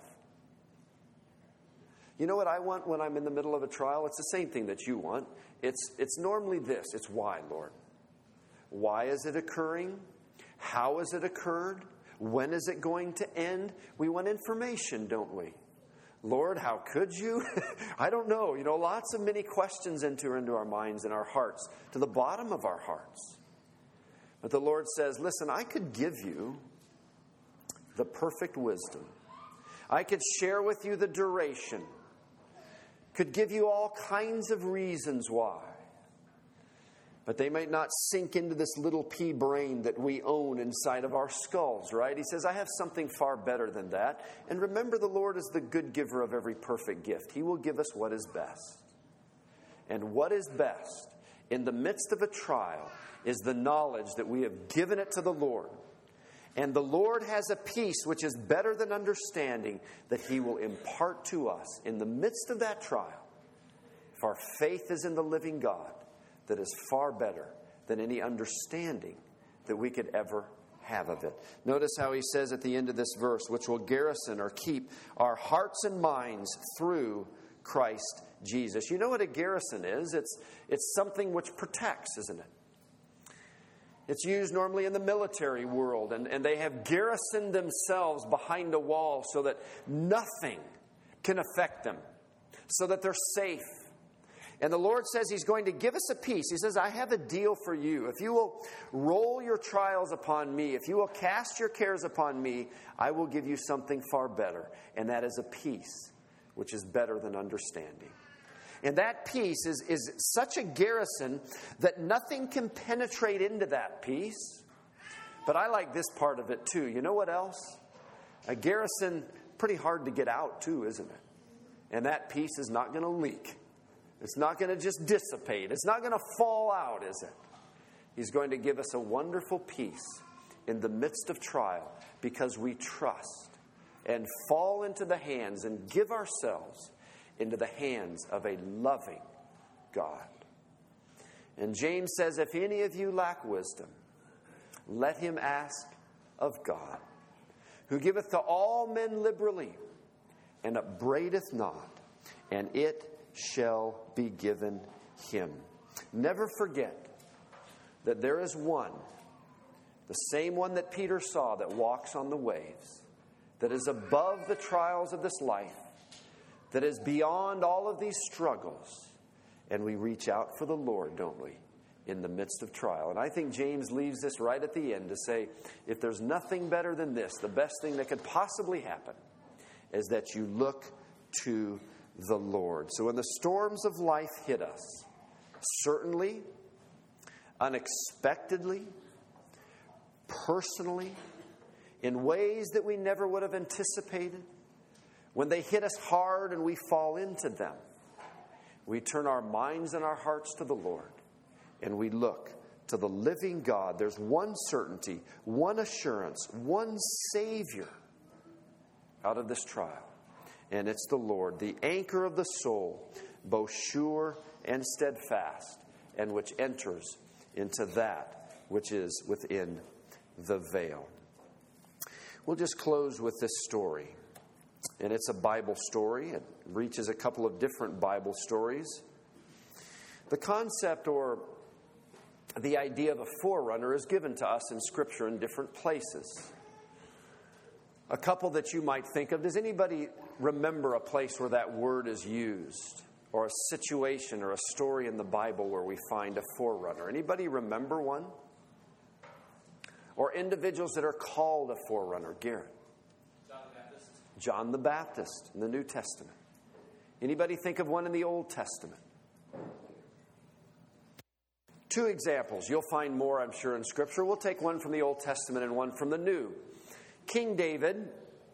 Speaker 1: You know what I want when I'm in the middle of a trial? It's the same thing that you want. It's, it's normally this. It's why, Lord? Why is it occurring? How has it occurred? When is it going to end? We want information, don't we? Lord, how could you? I don't know. You know, lots of many questions enter into our minds and our hearts, to the bottom of our hearts. But the Lord says, listen, I could give you the perfect wisdom. I could share with you the duration. Could give you all kinds of reasons why. But they might not sink into this little pea brain that we own inside of our skulls, right? He says, I have something far better than that. And remember, the Lord is the good giver of every perfect gift. He will give us what is best. And what is best in the midst of a trial is the knowledge that we have given it to the Lord. And the Lord has a peace which is better than understanding that He will impart to us in the midst of that trial. If our faith is in the living God, that is far better than any understanding that we could ever have of it. Notice how he says at the end of this verse, which will garrison or keep our hearts and minds through Christ Jesus. You know what a garrison is? It's, it's something which protects, isn't it? It's used normally in the military world, and, and they have garrisoned themselves behind a wall so that nothing can affect them, so that they're safe. And the Lord says He's going to give us a peace. He says, I have a deal for you. If you will roll your trials upon me, if you will cast your cares upon me, I will give you something far better. And that is a peace which is better than understanding. And that peace is, is such a garrison that nothing can penetrate into that peace. But I like this part of it too. You know what else? A garrison, pretty hard to get out too, isn't it? And that peace is not going to leak. It's not going to just dissipate. It's not going to fall out, is it? He's going to give us a wonderful peace in the midst of trial because we trust and fall into the hands and give ourselves into the hands of a loving God. And James says, if any of you lack wisdom, let him ask of God, who giveth to all men liberally and upbraideth not, and it shall be given him. Never forget that there is one, the same one that Peter saw that walks on the waves, that is above the trials of this life, that is beyond all of these struggles. And we reach out for the Lord, don't we, in the midst of trial. And I think James leaves this right at the end to say, if there's nothing better than this, the best thing that could possibly happen is that you look to the Lord. So when the storms of life hit us, certainly, unexpectedly, personally, in ways that we never would have anticipated, when they hit us hard and we fall into them, we turn our minds and our hearts to the Lord and we look to the living God. There's one certainty, one assurance, one Savior out of this trial. And it's the Lord, the anchor of the soul, both sure and steadfast, and which enters into that which is within the veil. We'll just close with this story. And it's a Bible story. It reaches a couple of different Bible stories. The concept or the idea of a forerunner is given to us in Scripture in different places. A couple that you might think of. Does anybody remember a place where that word is used? Or a situation or a story in the Bible where we find a forerunner? Anybody remember one? Or individuals that are called a forerunner? Garrett.
Speaker 4: John the Baptist.
Speaker 1: John the Baptist in the New Testament. Anybody think of one in the Old Testament? Two examples. You'll find more, I'm sure, in Scripture. We'll take one from the Old Testament and one from the New. King David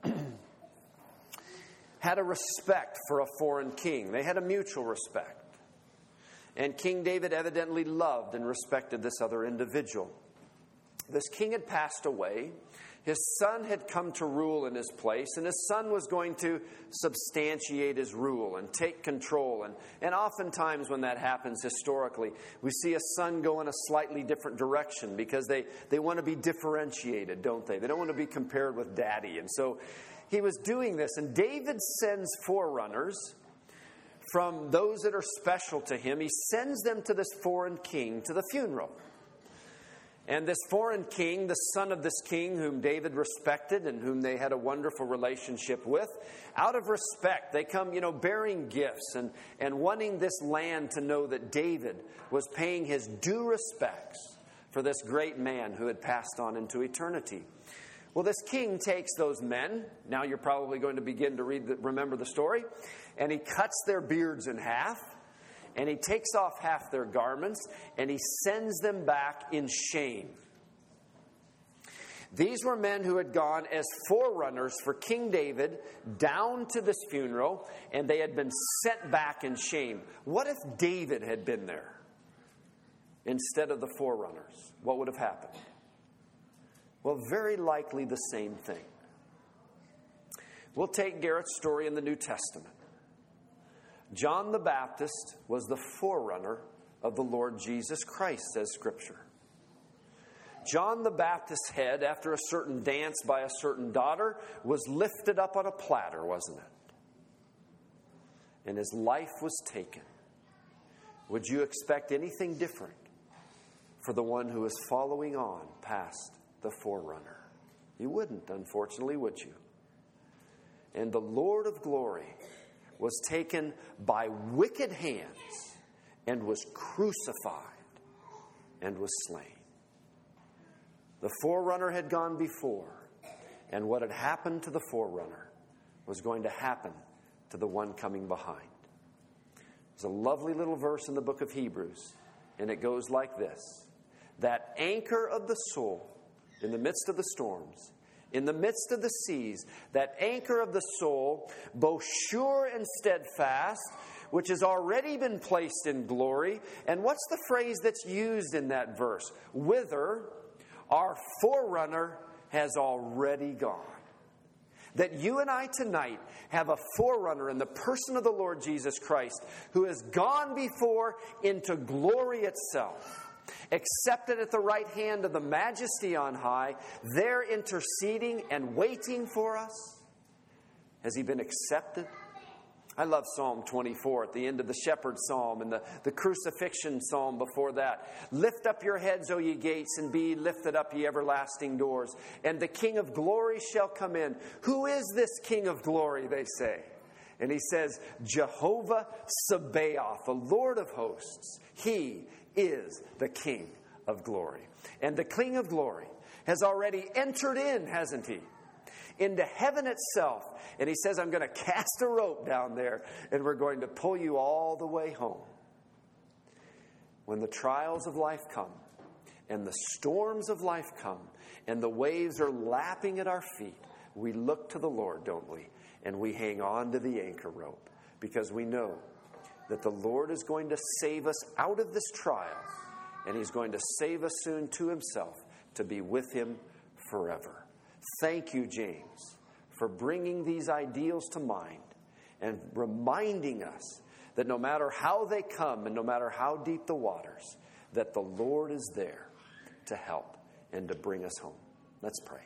Speaker 1: had a respect for a foreign king. They had a mutual respect. And King David evidently loved and respected this other individual. This king had passed away. His son had come to rule in his place, and his son was going to substantiate his rule and take control. And, and oftentimes when that happens historically, we see a son go in a slightly different direction because they, they want to be differentiated, don't they? They don't want to be compared with daddy. And so he was doing this, and David sends forerunners from those that are special to him. He sends them to this foreign king to the funeral. And this foreign king, the son of this king whom David respected and whom they had a wonderful relationship with, out of respect, they come, you know, bearing gifts and, and wanting this land to know that David was paying his due respects for this great man who had passed on into eternity. Well, this king takes those men. Now you're probably going to begin to read the, remember the story. And he cuts their beards in half. And he takes off half their garments. And he sends them back in shame. These were men who had gone as forerunners for King David down to this funeral. And they had been sent back in shame. What if David had been there instead of the forerunners? What would have happened? Well, very likely the same thing. We'll take Garrett's story in the New Testament. John the Baptist was the forerunner of the Lord Jesus Christ, says Scripture. John the Baptist's head, after a certain dance by a certain daughter, was lifted up on a platter, wasn't it? And his life was taken. Would you expect anything different for the one who is following on past the forerunner? You wouldn't, unfortunately, would you? And the Lord of glory was taken by wicked hands and was crucified and was slain. The forerunner had gone before, and what had happened to the forerunner was going to happen to the one coming behind. There's a lovely little verse in the book of Hebrews, and it goes like this: that anchor of the soul in the midst of the storms, in the midst of the seas, that anchor of the soul, both sure and steadfast, which has already been placed in glory. And what's the phrase that's used in that verse? Whither our forerunner has already gone. That you and I tonight have a forerunner in the person of the Lord Jesus Christ, who has gone before into glory itself, accepted at the right hand of the Majesty on high, there interceding and waiting for us. Has he been accepted? I love Psalm twenty-four at the end of the shepherd's psalm and the, the crucifixion psalm before that. Lift up your heads, O ye gates, and be lifted up, ye everlasting doors, and the King of glory shall come in. Who is this King of glory, they say? And he says, Jehovah Sabaoth, the Lord of hosts. He is the King of glory. And the King of glory has already entered in, hasn't he? Into heaven itself. And he says, I'm going to cast a rope down there and we're going to pull you all the way home. When the trials of life come and the storms of life come and the waves are lapping at our feet, we look to the Lord, don't we? And we hang on to the anchor rope because we know that the Lord is going to save us out of this trial, and he's going to save us soon to himself to be with him forever. Thank you, James, for bringing these ideals to mind and reminding us that no matter how they come and no matter how deep the waters, that the Lord is there to help and to bring us home. Let's pray.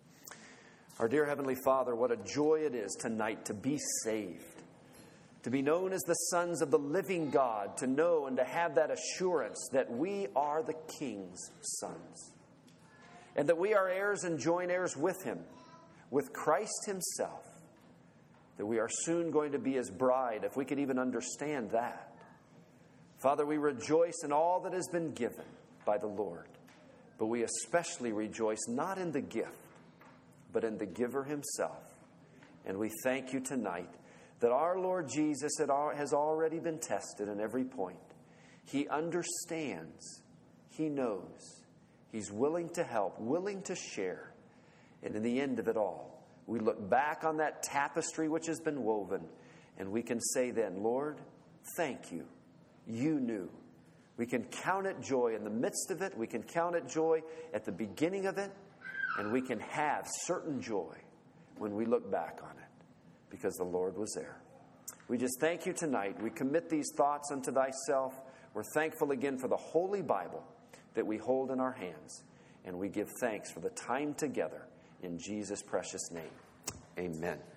Speaker 1: Our dear Heavenly Father, what a joy it is tonight to be saved, to be known as the sons of the living God, to know and to have that assurance that we are the King's sons, and that we are heirs and joint heirs with him, with Christ himself, that we are soon going to be his bride, if we could even understand that. Father, we rejoice in all that has been given by the Lord, but we especially rejoice not in the gift, but in the giver himself. And we thank you tonight that our Lord Jesus has already been tested in every point. He understands. He knows. He's willing to help, willing to share. And in the end of it all, we look back on that tapestry which has been woven, and we can say then, Lord, thank you. You knew. We can count it joy in the midst of it. We can count it joy at the beginning of it. And we can have certain joy when we look back on it, because the Lord was there. We just thank you tonight. We commit these thoughts unto thyself. We're thankful again for the Holy Bible that we hold in our hands. And we give thanks for the time together in Jesus' precious name. Amen.